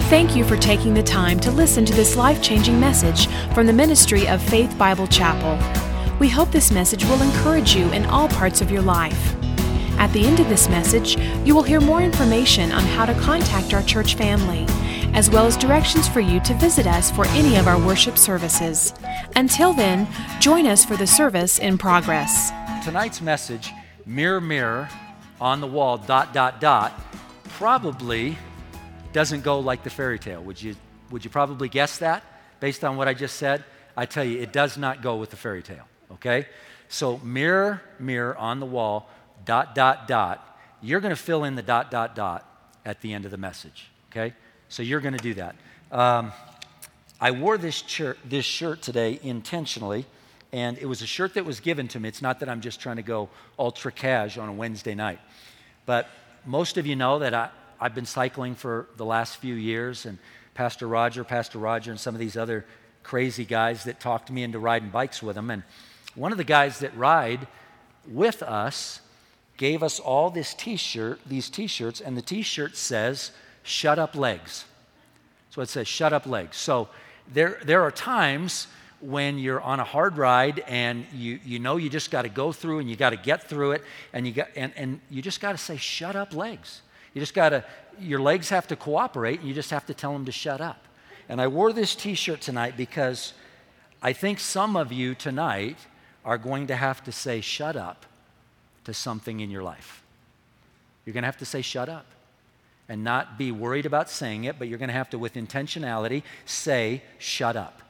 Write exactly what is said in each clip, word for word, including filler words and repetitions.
Thank you for taking the time to listen to this life-changing message from the ministry of Faith Bible Chapel. We hope this message will encourage you in all parts of your life. At the end of this message, you will hear more information on how to contact our church family, as well as directions for you to visit us for any of our worship services. Until then, join us for the service in progress. Tonight's message, mirror, mirror on the wall, dot, dot, dot, probably doesn't go like the fairy tale. Would you, would you probably guess that based on what I just said? I tell you, it does not go with the fairy tale, okay? So mirror, mirror on the wall, dot, dot, dot. You're going to fill in the dot, dot, dot at the end of the message, okay? So you're going to do that. Um, I wore this shirt, this shirt today intentionally, and it was a shirt that was given to me. It's not that I'm just trying to go ultra cash on a Wednesday night. But most of you know that I, I've been cycling for the last few years, and Pastor Roger, Pastor Roger, and some of these other crazy guys that talked me into riding bikes with them. And one of the guys that ride with us gave us all this t-shirt, these t-shirts, and the t-shirt says, "Shut up legs." So it says, "Shut up legs." So there, there are times when you're on a hard ride and you, you know you just got to go through and you got to get through it, and you got and, and you just got to say, "Shut up legs." You just got to, your legs have to cooperate, and you just have to tell them to shut up. And I wore this t-shirt tonight because I think some of you tonight are going to have to say "shut up" to something in your life. You're going to have to say "shut up" and not be worried about saying it, but you're going to have to, with intentionality, say "shut up."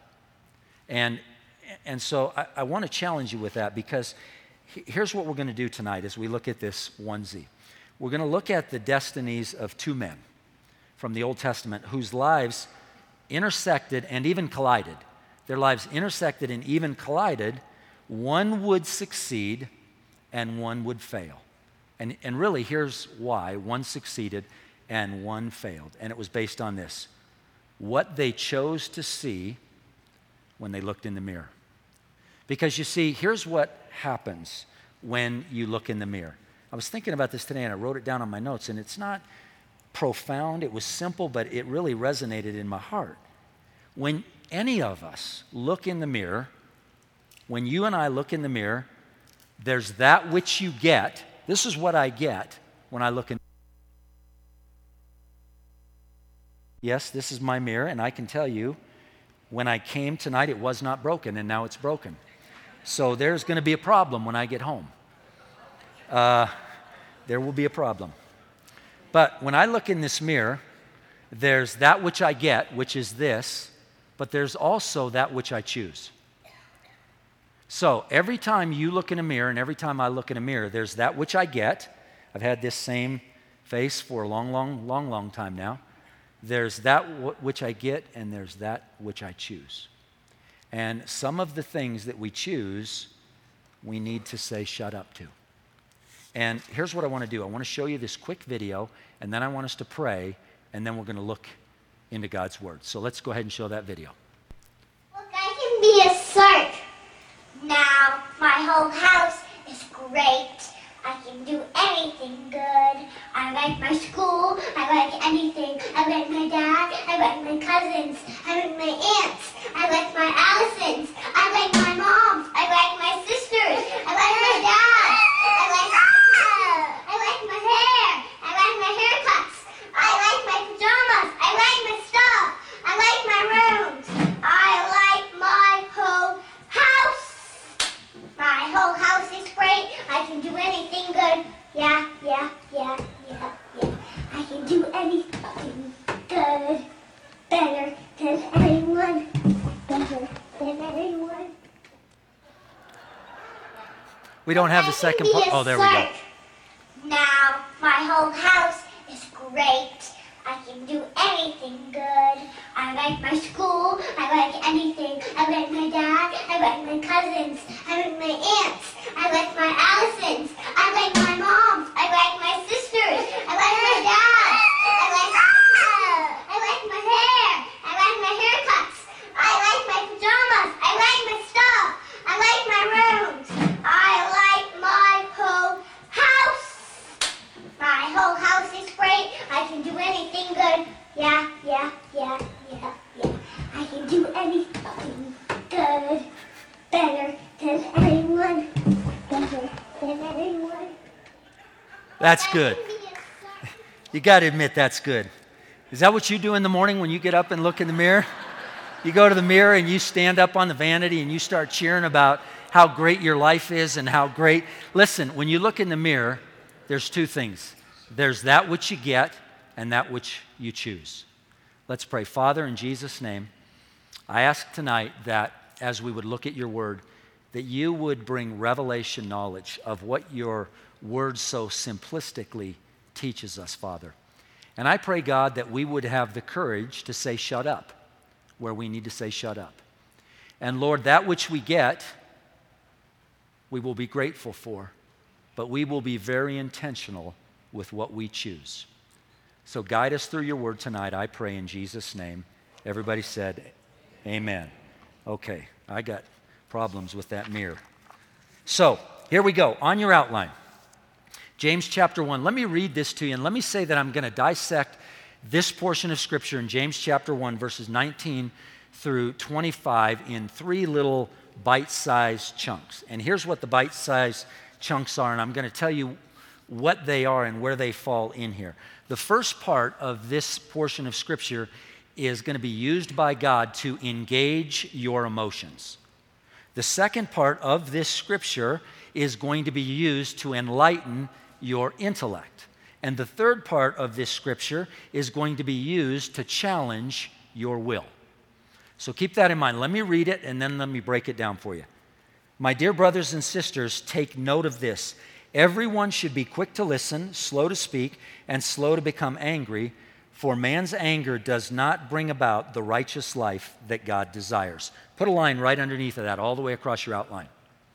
And and so I, I want to challenge you with that, because here's what we're going to do tonight as we look at this onesie. We're going to look at the destinies of two men from the Old Testament whose lives intersected and even collided. Their lives intersected and even collided. One would succeed and one would fail. And, and really, here's why. One succeeded and one failed. And it was based on this: what they chose to see when they looked in the mirror. Because you see, here's what happens when you look in the mirror. I was thinking about this today, and I wrote it down on my notes, and it's not profound. It was simple, but it really resonated in my heart. When any of us look in the mirror, when you and I look in the mirror, there's that which you get. This is what I get when I look in. Yes, this is my mirror, and I can tell you, when I came tonight, it was not broken, and now it's broken. So there's going to be a problem when I get home. Uh, there will be a problem. But when I look in this mirror, there's that which I get, which is this, but there's also that which I choose. So every time you look in a mirror and every time I look in a mirror, there's that which I get. I've had this same face for a long, long, long, long time now. There's that w- which I get, and there's that which I choose. And some of the things that we choose, we need to say "shut up" to. And here's what I want to do. I want to show you this quick video, and then I want us to pray, and then we're going to look into God's Word. So let's go ahead and show that video. Look, I can be a shark. Now my whole house is great. I can do anything good. I like my school. I like anything. I like my dad. I like my cousins. I like my aunts. I like my Allisons. I like my moms. I like my sisters. I like my dad. I like I like my hair. I like my haircuts. I like my pajamas. I like my stuff. I like my rooms. I like my whole house. My whole house is great. I can do anything good. Yeah, yeah, yeah, yeah, yeah. I can do anything good. Better than anyone. Better than anyone. We don't have the second part. Oh, there we go. Now my whole house is great. I can do anything good. I like my school. I like anything. I like my dad. I like my cousins. I like my aunts. I like my Allisons. I like my moms. I like my sisters. I like my dad. I like I like my hair. I like my haircuts. I like my pajamas. I like my stuff. I like my rooms. I like my whole house. My whole house is great. I can do anything good. Yeah, yeah, yeah. That's I good. can be a circus. You got to admit that's good. Is that what you do in the morning when you get up and look in the mirror? You go to the mirror and you stand up on the vanity and you start cheering about how great your life is and how great. Listen, when you look in the mirror, there's two things. There's that which you get and that which you choose. Let's pray. Father, in Jesus' name, I ask tonight that as we would look at your word, that you would bring revelation knowledge of what your word so simplistically teaches us, Father. And I pray, God, that we would have the courage to say shut up where we need to say shut up. And Lord, that which we get, we will be grateful for, but we will be very intentional with what we choose. So guide us through your word tonight, I pray in Jesus' name. Everybody said, amen. Okay, I got problems with that mirror. So, here we go, on your outline. James chapter one. Let me read this to you, and let me say that I'm going to dissect this portion of Scripture in James chapter one, verses nineteen through twenty-five in three little bite-sized chunks. And here's what the bite-sized chunks are, and I'm going to tell you what they are and where they fall in here. The first part of this portion of Scripture is going to be used by God to engage your emotions. The second part of this Scripture is going to be used to enlighten your intellect. And the third part of this Scripture is going to be used to challenge your will. So keep that in mind. Let me read it and then let me break it down for you. My dear brothers and sisters, take note of this. Everyone should be quick to listen, slow to speak, and slow to become angry, for man's anger does not bring about the righteous life that God desires. Put a line right underneath of that, all the way across your outline.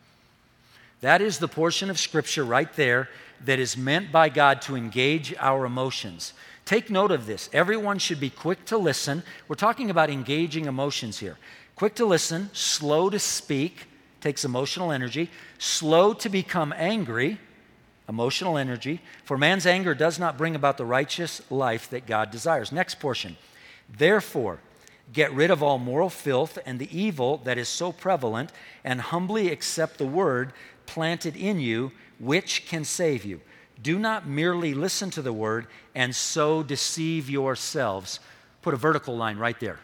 That is the portion of Scripture right there that is meant by God to engage our emotions. Take note of this. Everyone should be quick to listen. We're talking about engaging emotions here. Quick to listen, slow to speak, takes emotional energy, slow to become angry, emotional energy, for man's anger does not bring about the righteous life that God desires. Next portion. Therefore, get rid of all moral filth and the evil that is so prevalent, and humbly accept the word planted in you, which can save you. Do not merely listen to the word and so deceive yourselves. Put a vertical line right there.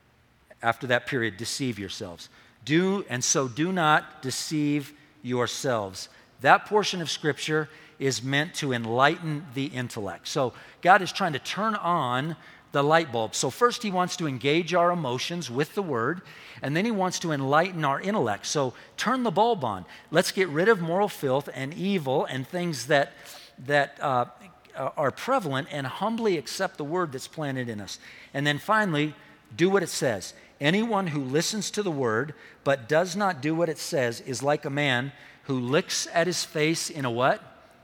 After that period, deceive yourselves. Do and so do not deceive yourselves. That portion of Scripture is meant to enlighten the intellect. So God is trying to turn on the light bulb. So first he wants to engage our emotions with the word, and then he wants to enlighten our intellect. So turn the bulb on. Let's get rid of moral filth and evil and things that, that uh, are prevalent, and humbly accept the word that's planted in us. And then finally, do what it says. Anyone who listens to the word but does not do what it says is like a man who looks at his face in a what?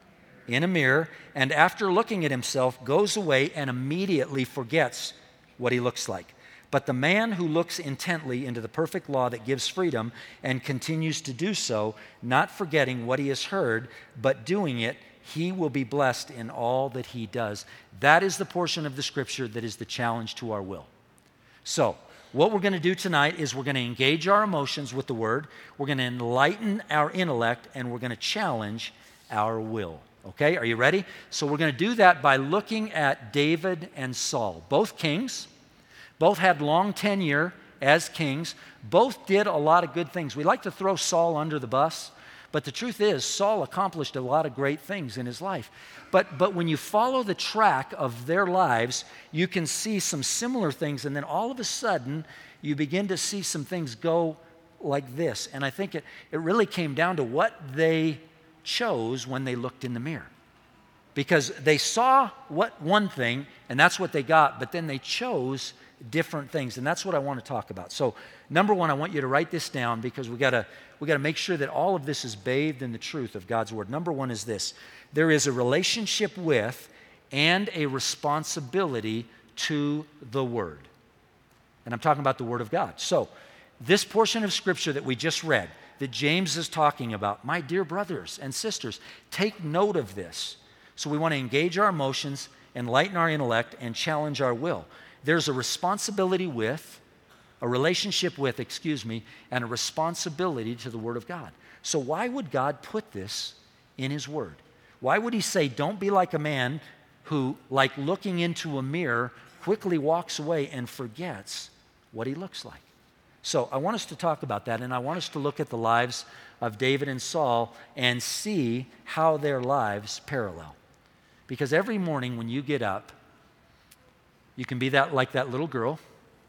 In a mirror, and after looking at himself, goes away and immediately forgets what he looks like. But the man who looks intently into the perfect law that gives freedom and continues to do so, not forgetting what he has heard, but doing it, he will be blessed in all that he does. That is the portion of the Scripture that is the challenge to our will. So, what we're going to do tonight is we're going to engage our emotions with the Word, we're going to enlighten our intellect, and we're going to challenge our will. Okay, are you ready? So we're going to do that by looking at David and Saul. Both kings, both had long tenure as kings, both did a lot of good things. We like to throw Saul under the bus, but the truth is Saul accomplished a lot of great things in his life. But, but when you follow the track of their lives, you can see some similar things, and then all of a sudden you begin to see some things go like this. And I think it, it really came down to what they chose when they looked in the mirror, because they saw what one thing and that's what they got, but then they chose different things, and that's what I want to talk about. So number one, I want you to write this down, because we got to we got to make sure that all of this is bathed in the truth of God's word. Number one is this: there is a relationship with and a responsibility to the word, and I'm talking about the word of God. So this portion of Scripture that we just read, that James is talking about, my dear brothers and sisters, take note of this. So we want to engage our emotions, enlighten our intellect, and challenge our will. There's a responsibility with, a relationship with, excuse me, and a responsibility to the Word of God. So why would God put this in His Word? Why would he say, don't be like a man who, like looking into a mirror, quickly walks away and forgets what he looks like? So I want us to talk about that, and I want us to look at the lives of David and Saul and see how their lives parallel. Because every morning when you get up, you can be that like that little girl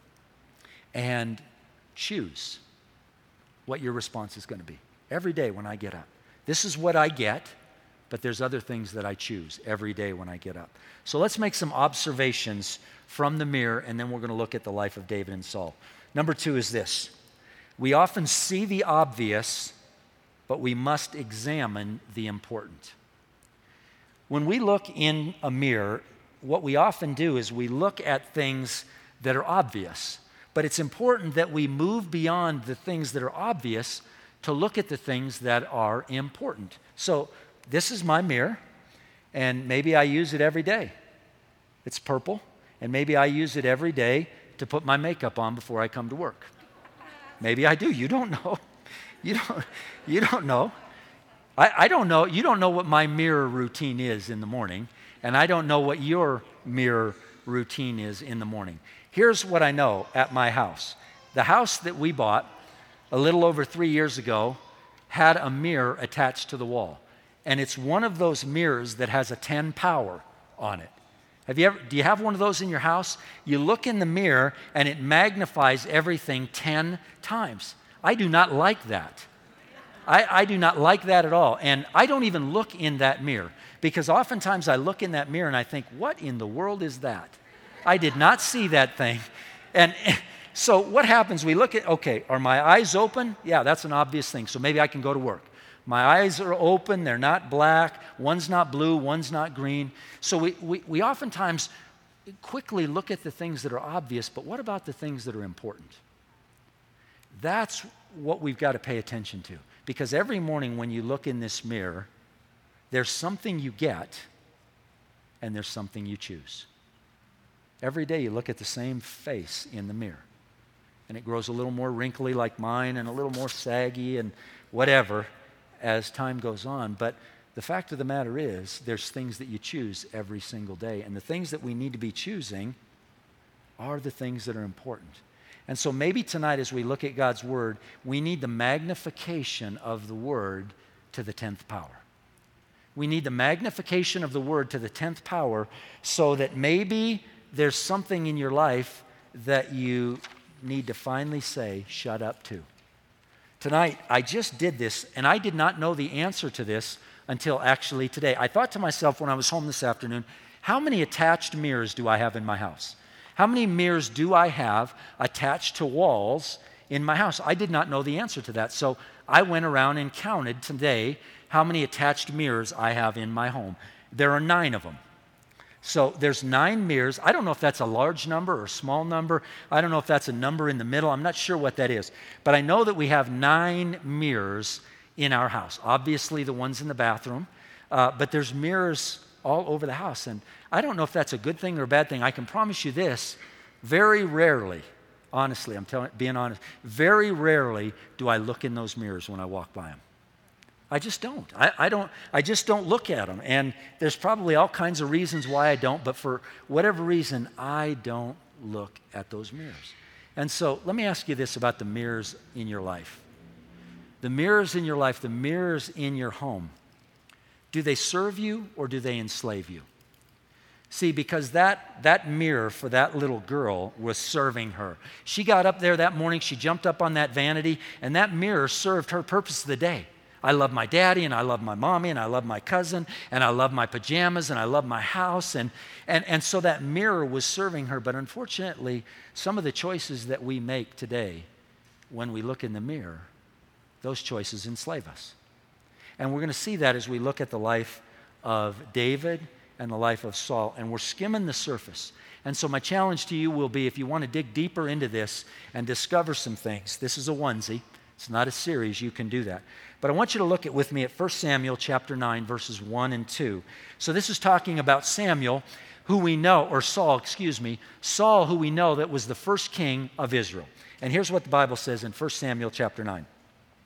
and choose what your response is going to be. Every day when I get up. This is what I get, but there's other things that I choose every day when I get up. So let's make some observations from the mirror, and then we're going to look at the life of David and Saul. Number two is this. We often see the obvious, but we must examine the important. When we look in a mirror, what we often do is we look at things that are obvious. But it's important that we move beyond the things that are obvious to look at the things that are important. So this is my mirror, and maybe I use it every day. It's purple, and maybe I use it every day to put my makeup on before I come to work. Maybe I do. You don't know. You don't, you don't know. I, I don't know. You don't know what my mirror routine is in the morning, and I don't know what your mirror routine is in the morning. Here's what I know at my house. The house that we bought a little over three years ago had a mirror attached to the wall. And it's one of those mirrors that has a ten power on it. Have you ever, do you have one of those in your house? You look in the mirror and it magnifies everything ten times. I do not like that. I, I do not like that at all. And I don't even look in that mirror because oftentimes I look in that mirror and I think, what in the world is that? I did not see that thing. And so what happens? We look at, okay, are my eyes open? Yeah, that's an obvious thing. So maybe I can go to work. My eyes are open. They're not black. One's not blue. One's not green. So we, we, we oftentimes quickly look at the things that are obvious, but what about the things that are important? That's what we've got to pay attention to. Because every morning when you look in this mirror, there's something you get and there's something you choose. Every day you look at the same face in the mirror, and it grows a little more wrinkly like mine and a little more saggy and whatever as time goes on. But the fact of the matter is there's things that you choose every single day, and the things that we need to be choosing are the things that are important. And so maybe tonight as we look at God's Word, we need the magnification of the Word to the tenth power. We need the magnification of the Word to the tenth power so that maybe there's something in your life that you need to finally say, shut up to. Tonight, I just did this, and I did not know the answer to this until actually today. I thought to myself when I was home this afternoon, how many attached mirrors do I have in my house? How many mirrors do I have attached to walls in my house? I did not know the answer to that. So I went around and counted today how many attached mirrors I have in my home. There are nine of them. So there's nine mirrors. I don't know if that's a large number or a small number. I don't know if that's a number in the middle. I'm not sure what that is. But I know that we have nine mirrors in our house. Obviously the ones in the bathroom. Uh, but there's mirrors all over the house. And I don't know if that's a good thing or a bad thing. I can promise you this. Very rarely, honestly, I'm telling, being honest, very rarely do I look in those mirrors when I walk by them. I just don't. I, I don't. I just don't look at them. And there's probably all kinds of reasons why I don't, but for whatever reason, I don't look at those mirrors. And so let me ask you this about the mirrors in your life. The mirrors in your life, the mirrors in your home, do they serve you or do they enslave you? See, because that, that mirror for that little girl was serving her. She got up there that morning, she jumped up on that vanity, and that mirror served her purpose of the day. I love my daddy, and I love my mommy, and I love my cousin, and I love my pajamas, and I love my house. And, and, and so that mirror was serving her. But unfortunately, some of the choices that we make today, when we look in the mirror, those choices enslave us. And we're going to see that as we look at the life of David and the life of Saul. And we're skimming the surface. And so my challenge to you will be, if you want to dig deeper into this and discover some things, this is a onesie. It's not a series. You can do that. But I want you to look at with me at First Samuel chapter nine, verses one and two. So this is talking about Samuel, who we know, or Saul, excuse me, Saul, who we know that was the first king of Israel. And here's what the Bible says in First Samuel chapter nine.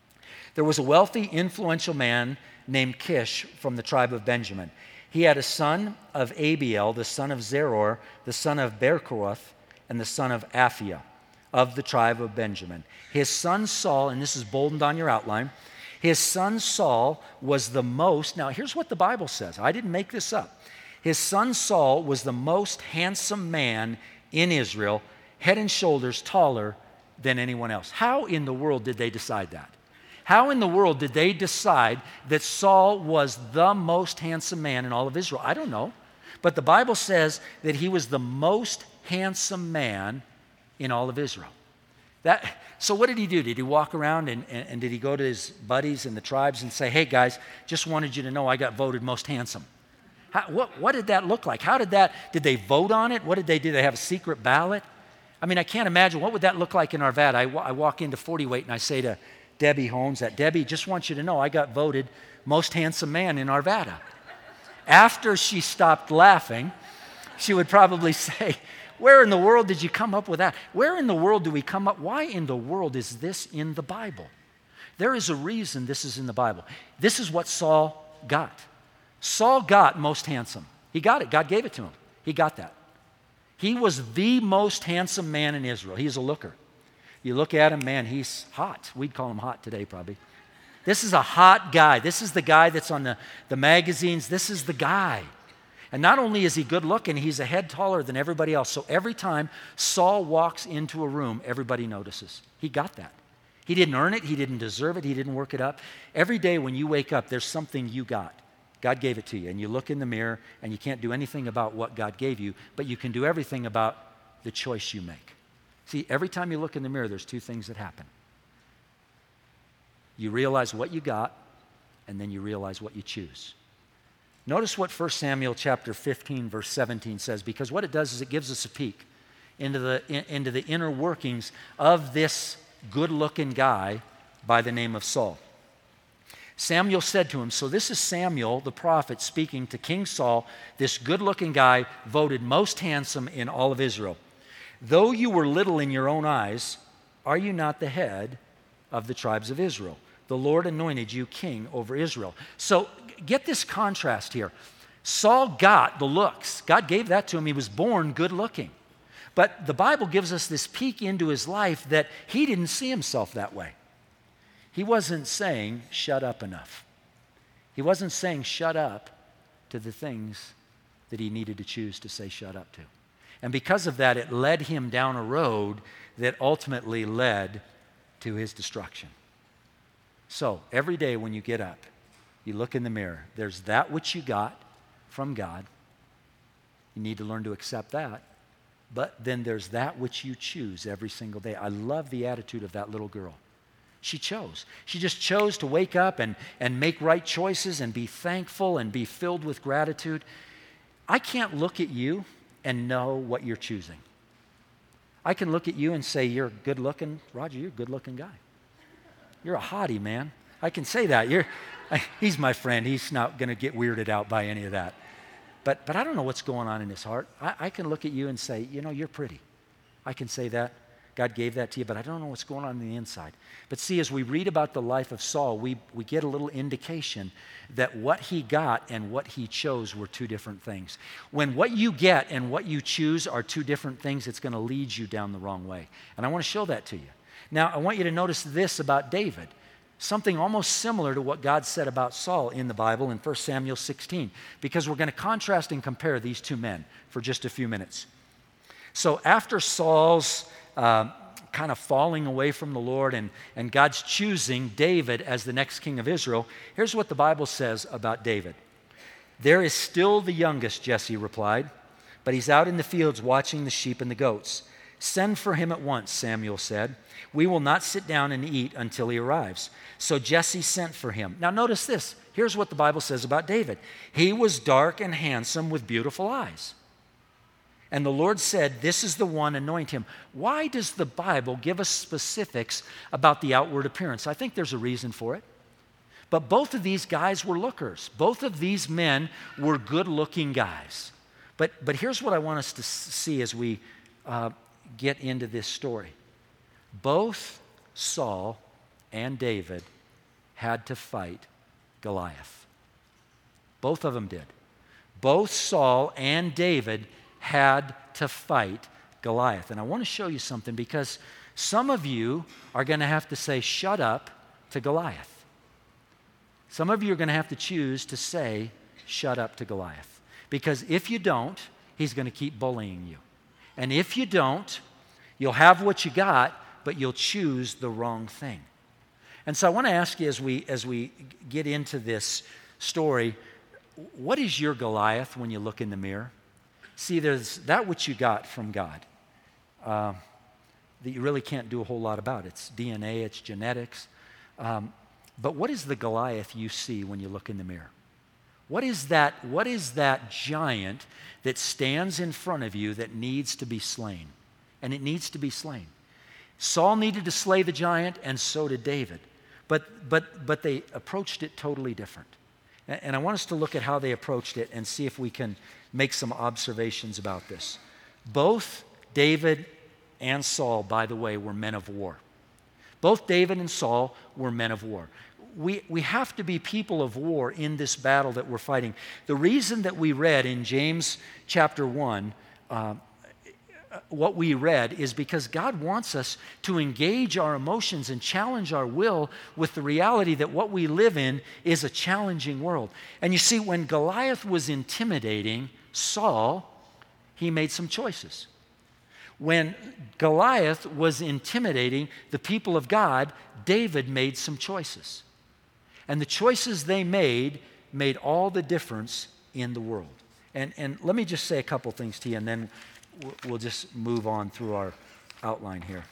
There was a wealthy, influential man named Kish from the tribe of Benjamin. He had a son of Abiel, the son of Zeror, the son of Berechoth, and the son of Aphiah of the tribe of Benjamin. His son Saul, and this is bolded on your outline, his son Saul was the most, now here's what the Bible says. I didn't make this up. His son Saul was the most handsome man in Israel, head and shoulders taller than anyone else. How in the world did they decide that? How in the world did they decide that Saul was the most handsome man in all of Israel? I don't know. But the Bible says that he was the most handsome man in all of Israel. That, so what did he do? Did he walk around and, and, and did he go to his buddies in the tribes and say, hey guys, just wanted you to know I got voted most handsome? How, what, what did that look like? How did that, did they vote on it? What did they do? Did they have a secret ballot? I mean, I can't imagine. What would that look like in Arvada? I, I walk into forty weight and I say to Debbie Holmes that, Debbie, just want you to know I got voted most handsome man in Arvada. After she stopped laughing, she would probably say, where in the world did you come up with that? Where in the world do we come up? Why in the world is this in the Bible? There is a reason this is in the Bible. This is what Saul got. Saul got most handsome. He got it. God gave it to him. He got that. He was the most handsome man in Israel. He's a looker. You look at him, man, he's hot. We'd call him hot today probably. This is a hot guy. This is the guy that's on the, the magazines. This is the guy. And not only is he good looking, he's a head taller than everybody else. So every time Saul walks into a room, everybody notices. He got that. He didn't earn it. He didn't deserve it. He didn't work it up. Every day when you wake up, there's something you got. God gave it to you. And you look in the mirror, and you can't do anything about what God gave you, but you can do everything about the choice you make. See, every time you look in the mirror, there's two things that happen. You realize what you got, and then you realize what you choose. Notice what First Samuel chapter fifteen, verse seventeen says, because what it does is it gives us a peek into the, in, into the inner workings of this good-looking guy by the name of Saul. Samuel said to him, so this is Samuel, the prophet, speaking to King Saul, this good-looking guy voted most handsome in all of Israel. Though you were little in your own eyes, are you not the head of the tribes of Israel? The Lord anointed you king over Israel. So get this contrast here. Saul got the looks. God gave that to him. He was born good looking. But the Bible gives us this peek into his life that he didn't see himself that way. He wasn't saying, shut up enough. He wasn't saying shut up to the things that he needed to choose to say shut up to. And because of that, it led him down a road that ultimately led to his destruction. So every day when you get up, you look in the mirror, there's that which you got from God. You need to learn to accept that. But then there's that which you choose every single day. I love the attitude of that little girl. She chose. She just chose to wake up and, and make right choices and be thankful and be filled with gratitude. I can't look at you and know what you're choosing. I can look at you and say, you're good looking. Roger, you're a good looking guy. You're a hottie, man. I can say that. You're, I, he's my friend. He's not going to get weirded out by any of that. But, but I don't know what's going on in his heart. I, I can look at you and say, you know, you're pretty. I can say that. God gave that to you, but I don't know what's going on in the inside. But see, as we read about the life of Saul, we, we get a little indication that what he got and what he chose were two different things. When what you get and what you choose are two different things, it's going to lead you down the wrong way. And I want to show that to you. Now, I want you to notice this about David, something almost similar to what God said about Saul in the Bible in First Samuel sixteen, because we're going to contrast and compare these two men for just a few minutes. So after Saul's uh, kind of falling away from the Lord and, and God's choosing David as the next king of Israel, here's what the Bible says about David. There is still the youngest, Jesse replied, but he's out in the fields watching the sheep and the goats. Send for him at once, Samuel said. We will not sit down and eat until he arrives. So Jesse sent for him. Now notice this. Here's what the Bible says about David. He was dark and handsome with beautiful eyes. And the Lord said, this is the one, anoint him. Why does the Bible give us specifics about the outward appearance? I think there's a reason for it. But both of these guys were lookers. Both of these men were good-looking guys. But, but here's what I want us to see as we uh, get into this story. Both Saul and David had to fight Goliath. Both of them did. Both Saul and David had to fight Goliath. And I want to show you something, because some of you are going to have to say, shut up to Goliath. Some of you are going to have to choose to say, shut up to Goliath. Because if you don't, he's going to keep bullying you. And if you don't, you'll have what you got, but you'll choose the wrong thing. And so I want to ask you, as we, as we get into this story, what is your Goliath when you look in the mirror? See, there's that which you got from God uh, that you really can't do a whole lot about. It's D N A, it's genetics. Um, but what is the Goliath you see when you look in the mirror? What is that, what is that giant that stands in front of you that needs to be slain? And it needs to be slain. Saul needed to slay the giant, and so did David. But, but, but they approached it totally different. And I want us to look at how they approached it and see if we can make some observations about this. Both David and Saul, by the way, were men of war. Both David and Saul were men of war. We, we have to be people of war in this battle that we're fighting. The reason that we read in James chapter one, uh, what we read is because God wants us to engage our emotions and challenge our will with the reality that what we live in is a challenging world. And you see, when Goliath was intimidating Saul, he made some choices. When Goliath was intimidating the people of God, David made some choices. And the choices they made made all the difference in the world. And, and let me just say a couple things to you, and then we'll just move on through our outline here.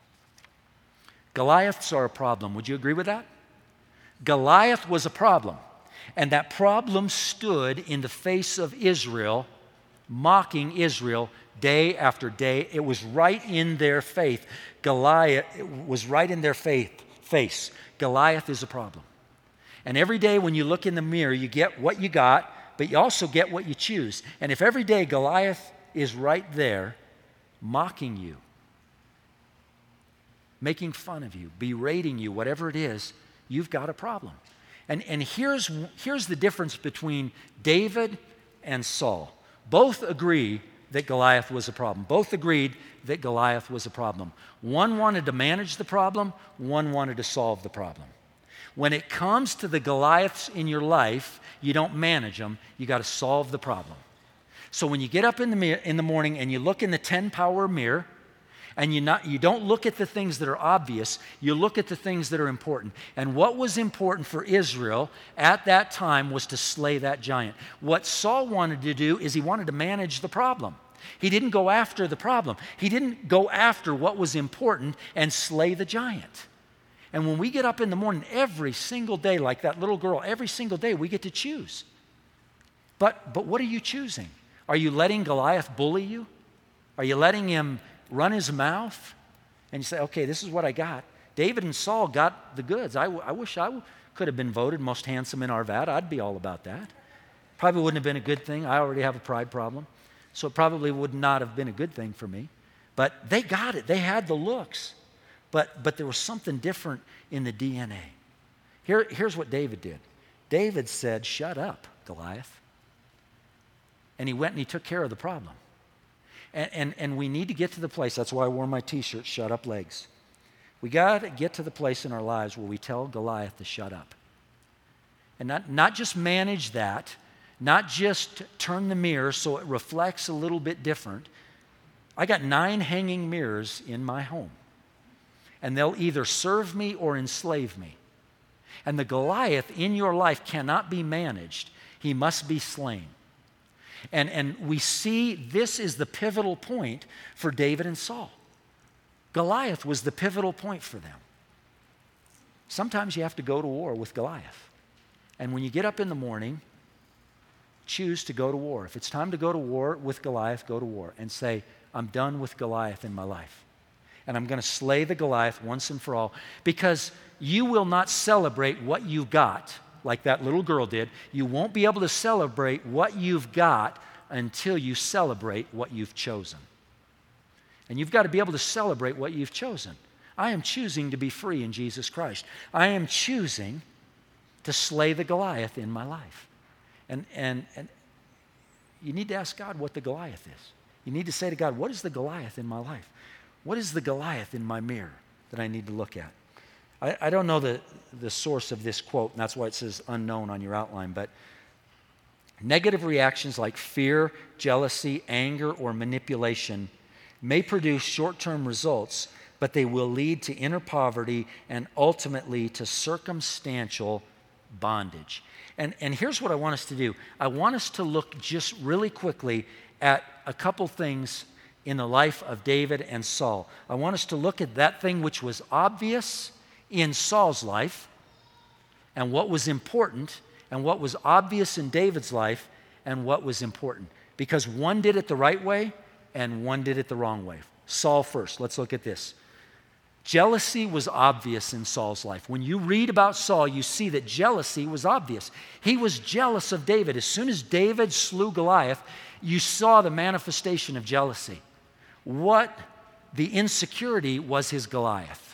Goliaths are a problem. Would you agree with that? Goliath was a problem. And that problem stood in the face of Israel, mocking Israel day after day. It was right in their faith. Goliath it was right in their faith, face. Goliath is a problem. And every day when you look in the mirror, you get what you got, but you also get what you choose. And if every day Goliath is right there mocking you, making fun of you, berating you, whatever it is, you've got a problem. And, and here's, here's the difference between David and Saul. Both agree that Goliath was a problem. Both agreed that Goliath was a problem. One wanted to manage the problem, one wanted to solve the problem. When it comes to the Goliaths in your life, you don't manage them, you got to solve the problem. So when you get up in the, mirror, in the morning and you look in the ten-power mirror, and you, not, you don't look at the things that are obvious, you look at the things that are important. And what was important for Israel at that time was to slay that giant. What Saul wanted to do is he wanted to manage the problem. He didn't go after the problem. He didn't go after what was important and slay the giant. And when we get up in the morning every single day, like that little girl, every single day we get to choose. But, but what are you choosing? Are you letting Goliath bully you? Are you letting him run his mouth? And you say, okay, this is what I got. David and Saul got the goods. I, I wish I could have been voted most handsome in Arvada. I'd be all about that. Probably wouldn't have been a good thing. I already have a pride problem. So it probably would not have been a good thing for me. But they got it. They had the looks. But, but there was something different in the D N A. Here, here's what David did. David said, shut up, Goliath. And he went and he took care of the problem. And, and, and we need to get to the place, that's why I wore my t-shirt, shut up legs. We got to get to the place in our lives where we tell Goliath to shut up. And not, not just manage that, not just turn the mirror so it reflects a little bit different. I got nine hanging mirrors in my home. And they'll either serve me or enslave me. And the Goliath in your life cannot be managed. He must be slain. And, and we see this is the pivotal point for David and Saul. Goliath was the pivotal point for them. Sometimes you have to go to war with Goliath. And when you get up in the morning, choose to go to war. If it's time to go to war with Goliath, go to war and say, I'm done with Goliath in my life. And I'm going to slay the Goliath once and for all, because you will not celebrate what you got like that little girl did. You won't be able to celebrate what you've got until you celebrate what you've chosen. And you've got to be able to celebrate what you've chosen. I am choosing to be free in Jesus Christ. I am choosing to slay the Goliath in my life. And, and, and you need to ask God what the Goliath is. You need to say to God, what is the Goliath in my life? What is the Goliath in my mirror that I need to look at? I, I don't know the, the source of this quote, and that's why it says unknown on your outline, but negative reactions like fear, jealousy, anger, or manipulation may produce short-term results, but they will lead to inner poverty and ultimately to circumstantial bondage. And, and here's what I want us to do. I want us to look just really quickly at a couple things in the life of David and Saul. I want us to look at that thing which was obvious in Saul's life and what was important, and what was obvious in David's life and what was important. Because one did it the right way and one did it the wrong way. Saul first. Let's look at this. Jealousy was obvious in Saul's life. When you read about Saul, you see that jealousy was obvious. He was jealous of David. As soon as David slew Goliath, you saw the manifestation of jealousy. What the insecurity was his Goliath.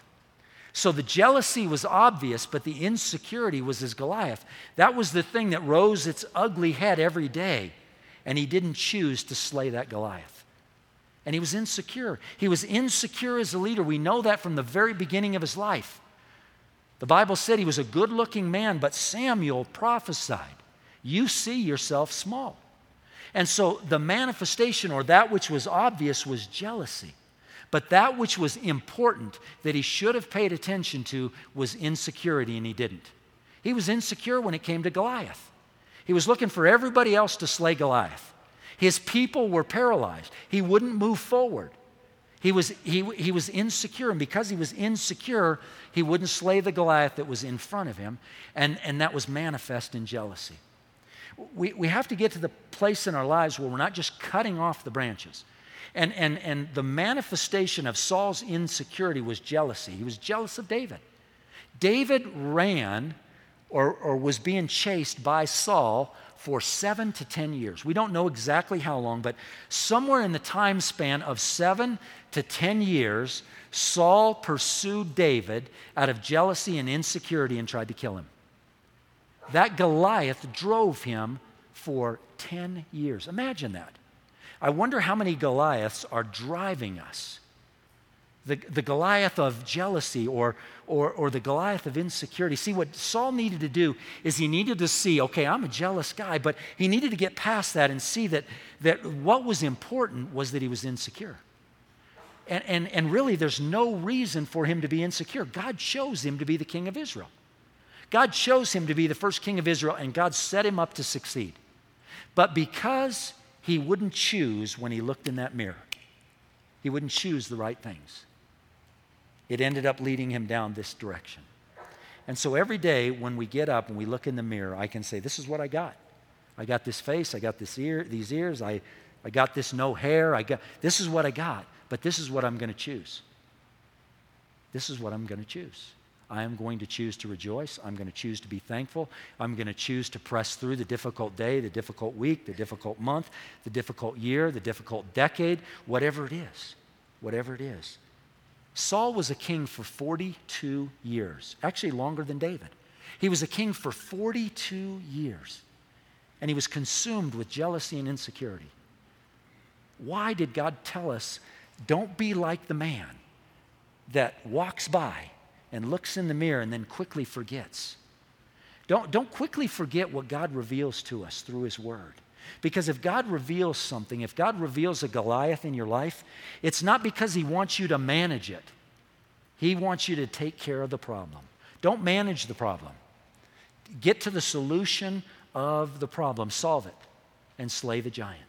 So the jealousy was obvious, but the insecurity was his Goliath. That was the thing that rose its ugly head every day, and he didn't choose to slay that Goliath. And he was insecure. He was insecure as a leader. We know that from the very beginning of his life. The Bible said he was a good-looking man, but Samuel prophesied, you see yourself small. And so the manifestation, or that which was obvious, was jealousy. But that which was important that he should have paid attention to was insecurity, and he didn't. He was insecure when it came to Goliath. He was looking for everybody else to slay Goliath. His people were paralyzed. He wouldn't move forward. He was, he, he was insecure, and because he was insecure, he wouldn't slay the Goliath that was in front of him, and, and that was manifest in jealousy. We, we have to get to the place in our lives where we're not just cutting off the branches. And, and, and the manifestation of Saul's insecurity was jealousy. He was jealous of David. David ran or, or was being chased by Saul for seven to ten years. We don't know exactly how long, but somewhere in the time span of seven to ten years, Saul pursued David out of jealousy and insecurity and tried to kill him. That Goliath drove him for ten years. Imagine that. I wonder how many Goliaths are driving us. The, the Goliath of jealousy or, or, or the Goliath of insecurity. See, what Saul needed to do is he needed to see, okay, I'm a jealous guy, but he needed to get past that and see that, that what was important was that he was insecure. And, and, and really, there's no reason for him to be insecure. God chose him to be the king of Israel. God chose him to be the first king of Israel, and God set him up to succeed. But because he wouldn't choose when he looked in that mirror, he wouldn't choose the right things, it ended up leading him down this direction. And so every day when we get up and we look in the mirror, I can say, this is what I got. I got this face, I got this ear, these ears, I, I got this no hair, I got, this is what I got, but this is what I'm going to choose. This is what I'm going to choose. I am going to choose to rejoice. I'm going to choose to be thankful. I'm going to choose to press through the difficult day, the difficult week, the difficult month, the difficult year, the difficult decade, whatever it is, whatever it is. Saul was a king for forty-two years, actually longer than David. He was a king for forty-two years, and he was consumed with jealousy and insecurity. Why did God tell us, don't be like the man that walks by and looks in the mirror and then quickly forgets? Don't, don't quickly forget what God reveals to us through his word. Because if God reveals something, if God reveals a Goliath in your life, it's not because he wants you to manage it. He wants you to take care of the problem. Don't manage the problem. Get to the solution of the problem. Solve it and slay the giant.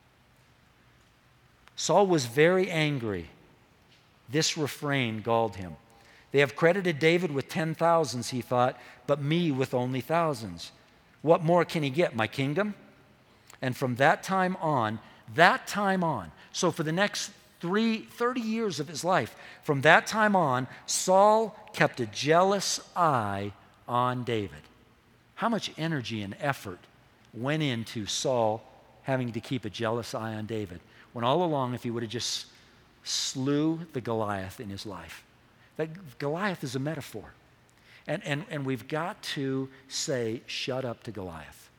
Saul was very angry. This refrain galled him. They have credited David with ten thousands, he thought, but me with only thousands. What more can he get? My kingdom? And from that time on, that time on, so for the next three, thirty years of his life, from that time on, Saul kept a jealous eye on David. How much energy and effort went into Saul having to keep a jealous eye on David, when all along, if he would have just slew the Goliath in his life. That Goliath is a metaphor. And, and, and we've got to say, shut up to Goliath.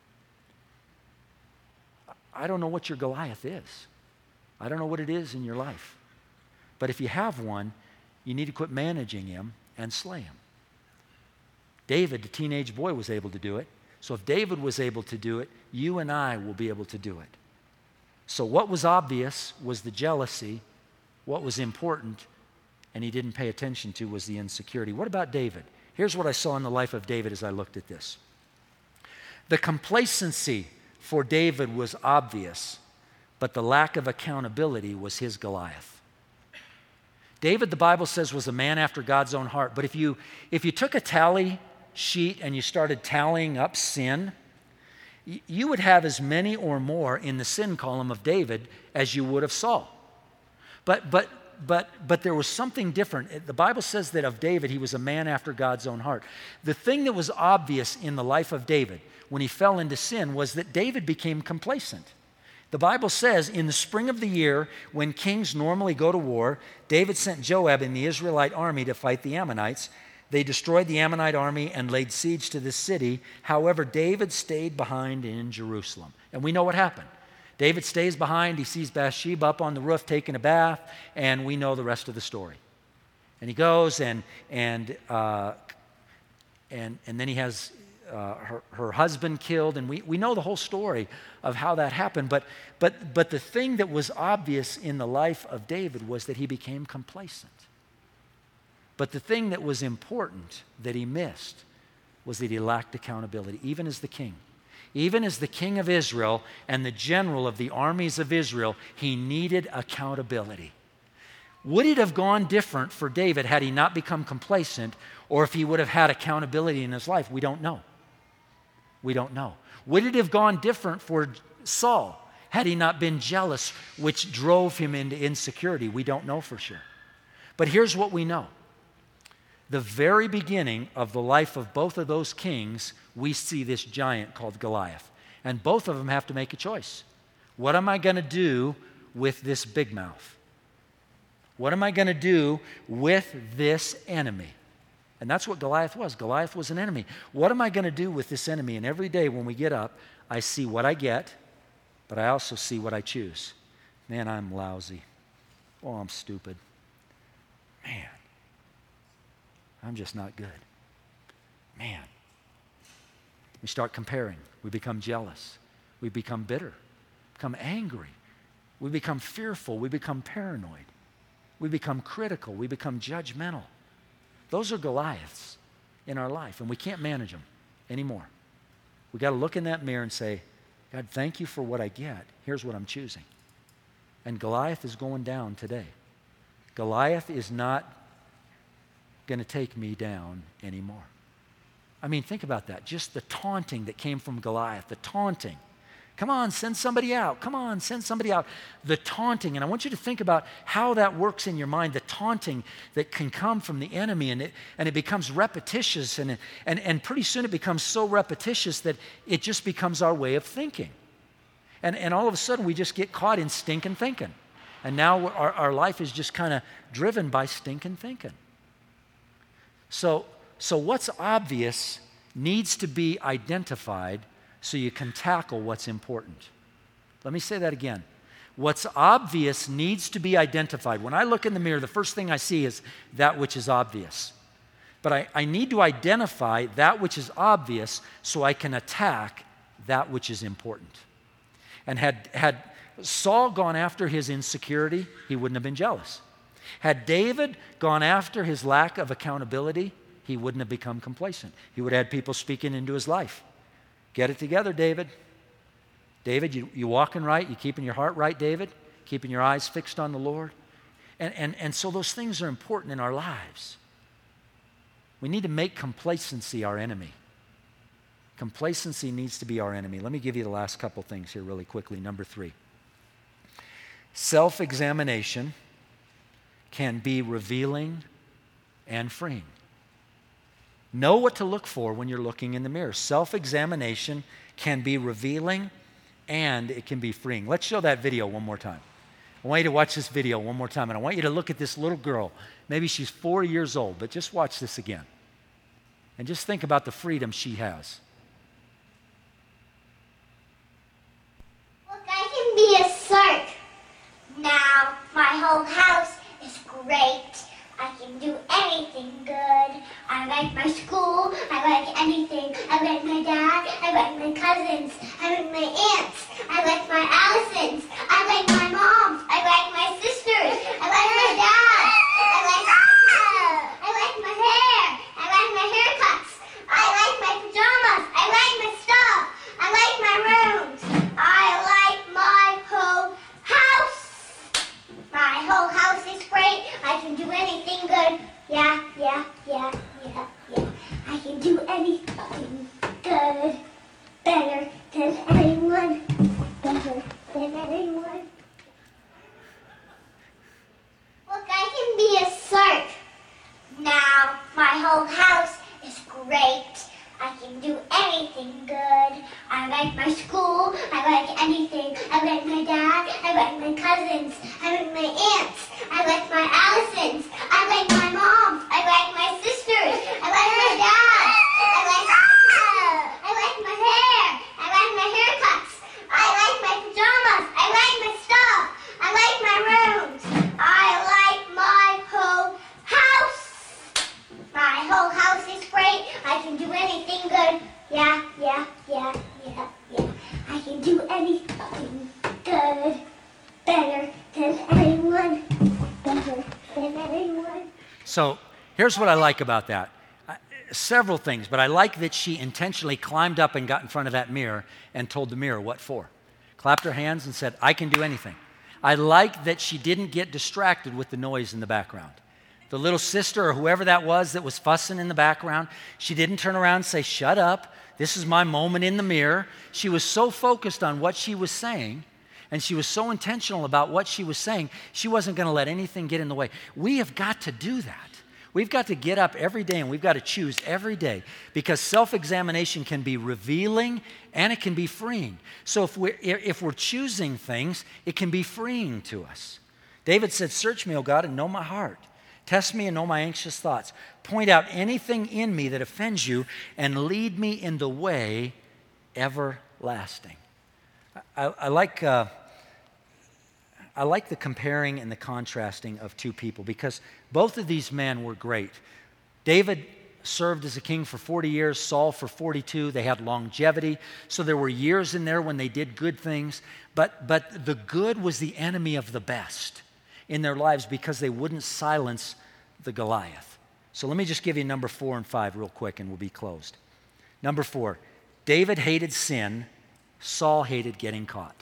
I don't know what your Goliath is. I don't know what it is in your life. But if you have one, you need to quit managing him and slay him. David, the teenage boy, was able to do it. So if David was able to do it, you and I will be able to do it. So what was obvious was the jealousy. What was important, and he didn't pay attention to, was the insecurity. What about David? Here's what I saw in the life of David as I looked at this. The complacency for David was obvious, but the lack of accountability was his Goliath. David, the Bible says, was a man after God's own heart. But if you, if you took a tally sheet and you started tallying up sin, y- you would have as many or more in the sin column of David as you would of Saul. But, but, but, but there was something different. The Bible says that of David, he was a man after God's own heart. The thing that was obvious in the life of David when he fell into sin was that David became complacent. The Bible says in the spring of the year, when kings normally go to war, David sent Joab and the Israelite army to fight the Ammonites. They destroyed the Ammonite army and laid siege to the city. However, David stayed behind in Jerusalem. And we know what happened. David stays behind. He sees Bathsheba up on the roof taking a bath, and we know the rest of the story. And he goes, and and uh, and and then he has uh, her, her husband killed, and we, we know the whole story of how that happened. But but but the thing that was obvious in the life of David was that he became complacent. But the thing that was important that he missed was that he lacked accountability, even as the king. Even as the king of Israel and the general of the armies of Israel, he needed accountability. Would it have gone different for David had he not become complacent, or if he would have had accountability in his life? We don't know. We don't know. Would it have gone different for Saul had he not been jealous, which drove him into insecurity? We don't know for sure. But here's what we know. The very beginning of the life of both of those kings, we see this giant called Goliath. And both of them have to make a choice. What am I going to do with this big mouth? What am I going to do with this enemy? And that's what Goliath was. Goliath was an enemy. What am I going to do with this enemy? And every day when we get up, I see what I get, but I also see what I choose. Man, I'm lousy. Oh, I'm stupid. Man. I'm just not good. Man. We start comparing. We become jealous. We become bitter. Become angry. We become fearful. We become paranoid. We become critical. We become judgmental. Those are Goliaths in our life, and we can't manage them anymore. We got to look in that mirror and say, God, thank you for what I get. Here's what I'm choosing. And Goliath is going down today. Goliath is not going to take me down anymore. I mean, think about that. Just the taunting that came from Goliath, the taunting. Come on, send somebody out. Come on, send somebody out. The taunting, and I want you to think about how that works in your mind, the taunting that can come from the enemy, and it, and it becomes repetitious, and, and, and pretty soon it becomes so repetitious that it just becomes our way of thinking. And, and all of a sudden we just get caught in stinking thinking. And now our, our life is just kind of driven by stinking thinking. So, so what's obvious needs to be identified so you can tackle what's important. Let me say that again. What's obvious needs to be identified. When I look in the mirror, the first thing I see is that which is obvious. But I, I need to identify that which is obvious so I can attack that which is important. And had, had Saul gone after his insecurity, he wouldn't have been jealous. Had David gone after his lack of accountability, he wouldn't have become complacent. He would have had people speaking into his life. Get it together, David. David, you, you walking right? You keeping your heart right, David? Keeping your eyes fixed on the Lord? And, and, and so those things are important in our lives. We need to make complacency our enemy. Complacency needs to be our enemy. Let me give you the last couple things here really quickly. Number three. Self-examination can be revealing and freeing. Know what to look for when you're looking in the mirror. Self-examination can be revealing and it can be freeing. Let's show that video one more time. I want you to watch this video one more time, and I want you to look at this little girl. Maybe she's four years old, but just watch this again. And just think about the freedom she has. Look, I can be a Sark. Now my whole house is great. I can do anything good. I like my school. I like anything. I like my dad. I like my cousins. I like my aunts. I like my Allisons. I like my moms. I like my sisters. I like my dad. I like I like my hair. I like my haircuts. I like my pajamas. I like my stuff. I like my rooms. I like my whole house. My whole house is great. I can do anything good. Yeah, yeah, yeah, yeah, yeah. I can do anything good. Better than anyone. Better than anyone. Look, I can be a Sark. Now my whole house is great. I can do anything good. I like my school. I like anything. I like my dad. I like my cousins. I like my aunts. I like my Allisons. I like my moms. I like my sisters. I like my dad. I like I like my hair. I like my haircuts. I like my pajamas. I like my stuff. I like my rooms. I like my whole house. My whole house is great. I can do anything good. Yeah, yeah, yeah, yeah, yeah. I can do anything good. Better than anyone. Better than anyone. So here's what I like about that. Uh, several things, but I like that she intentionally climbed up and got in front of that mirror and told the mirror what for. Clapped her hands and said, I can do anything. I like that she didn't get distracted with the noise in the background. The little sister or whoever that was that was fussing in the background, she didn't turn around and say, shut up, this is my moment in the mirror. She was so focused on what she was saying, and she was so intentional about what she was saying, she wasn't going to let anything get in the way. We have got to do that. We've got to get up every day, and we've got to choose every day, because self-examination can be revealing and it can be freeing. So if we're, if we're choosing things, it can be freeing to us. David said, search me, O God, and know my heart. Test me and know my anxious thoughts. Point out anything in me that offends you and lead me in the way everlasting. I, I like uh, I like the comparing and the contrasting of two people, because both of these men were great. David served as a king for forty years, Saul for forty-two. They had longevity, so there were years in there when they did good things, but, but the good was the enemy of the best in their lives because they wouldn't silence the Goliath. So let me just give you number four and five real quick and we'll be closed. Number four, David hated sin, Saul hated getting caught.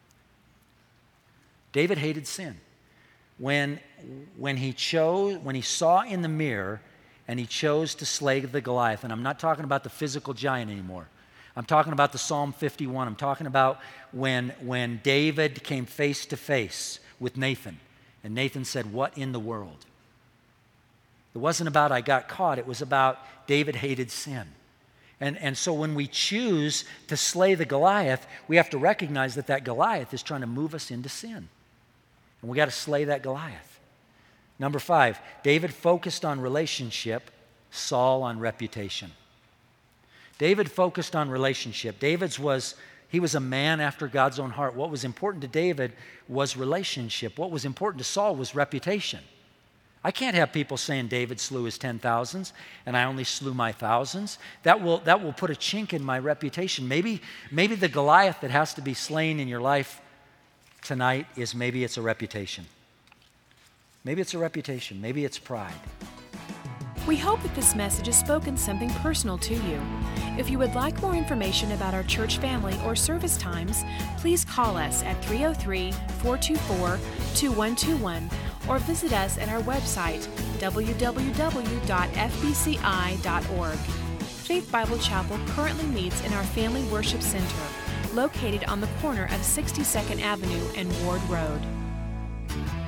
David hated sin. When, when he chose, when he saw in the mirror and he chose to slay the Goliath, and I'm not talking about the physical giant anymore. I'm talking about the Psalm fifty-one. I'm talking about when, when David came face to face with Nathan. And Nathan said, what in the world? It wasn't about I got caught. It was about David hated sin. And, and so when we choose to slay the Goliath, we have to recognize that that Goliath is trying to move us into sin. And we got to slay that Goliath. Number five, David focused on relationship, Saul on reputation. David focused on relationship. David's was... He was a man after God's own heart. What was important to David was relationship. What was important to Saul was reputation. I can't have people saying David slew his ten thousands and I only slew my thousands. That will, that will put a chink in my reputation. Maybe, maybe the Goliath that has to be slain in your life tonight is maybe it's a reputation. Maybe it's a reputation. Maybe it's pride. We hope that this message has spoken something personal to you. If you would like more information about our church family or service times, please call us at three oh three, four two four, two one two one or visit us at our website, w w w dot f b c i dot org. Faith Bible Chapel currently meets in our Family Worship Center, located on the corner of sixty-second Avenue and Ward Road.